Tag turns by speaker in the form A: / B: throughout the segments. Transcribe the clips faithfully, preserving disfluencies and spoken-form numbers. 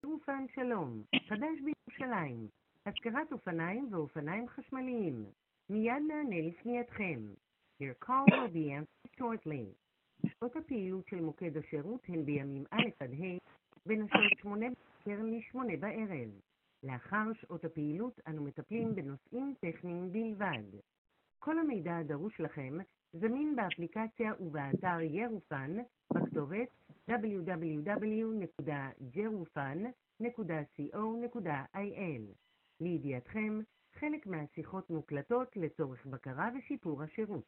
A: אופן שלום, חדש בירושלים, השכרת אופניים ואופניים חשמליים. מיד נענה לפנייתכם. Your call will be answered shortly. שעות הפעילות של מוקד השירות הן בימים א' עד ה' בין השעות שמונה בבוקר לשמונה בערב. לאחר שעות הפעילות אנו מטפלים בנושאים טכניים בלבד. כל המידע הדרוש לכם זמין באפליקציה ובאתר ירופן בכתובת דאבליו דאבליו דאבליו נקודה ג'רופן נקודה קו נקודה איי אל. לידיעתכם, חלק מהשיחות מוקלטות לצורך בקרה ושיפור השירות.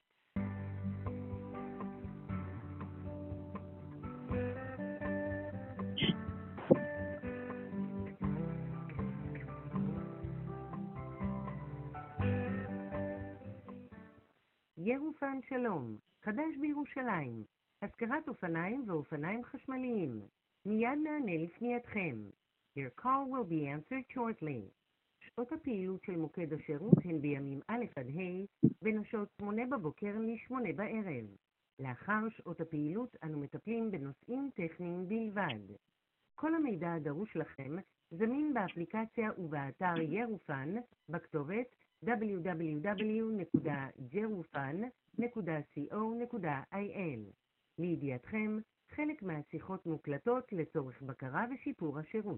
A: ירופן שלום, חדש בירושלים, השכרת אופניים ואופניים חשמליים. מיד נענה לפנייתכם. Your call will be answered shortly. שעות הפעילות של מוקד השירות הן בימים א' עד ה' בין השעות שמונה בבוקר לשמונה בערב. לאחר שעות הפעילות אנו מטפלים בנושאים טכניים בלבד. כל המידע הדרוש לכם זמין באפליקציה ובאתר ירופן בכתובת דאבליו דאבליו דאבליו נקודה ג'רופן נקודה קו נקודה איי אל. לידיעתכם, חלק מהשיחות מוקלטות לצורך בקרה ושיפור השירות.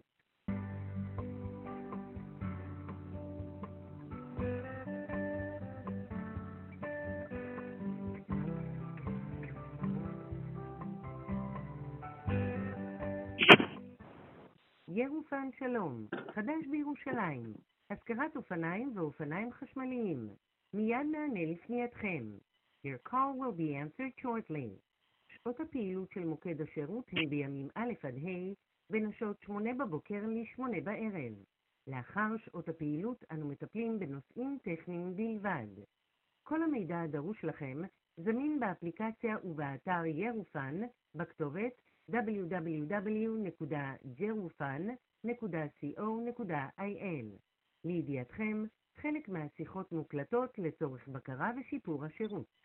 A: ירופן שלום, חדש בירושלים, השכרת אופניים ואופניים חשמליים. מיד נענה לפנייתכם. Your call will be answered shortly. שעות הפעילות של מוקד השירות הן בימים א' עד ה' בין השעות שמונה בבוקר לשמונה בערב. לאחר שעות הפעילות אנו מטפלים בנושאים טכניים בלבד. כל המידע הדרוש לכם זמין באפליקציה ובאתר ירופן בכתובת דאבליו דאבליו דאבליו נקודה ג'רופן נקודה קו נקודה איי אל. לידיעתכם, חלק מהשיחות מוקלטות לצורך בקרה ושיפור השירות.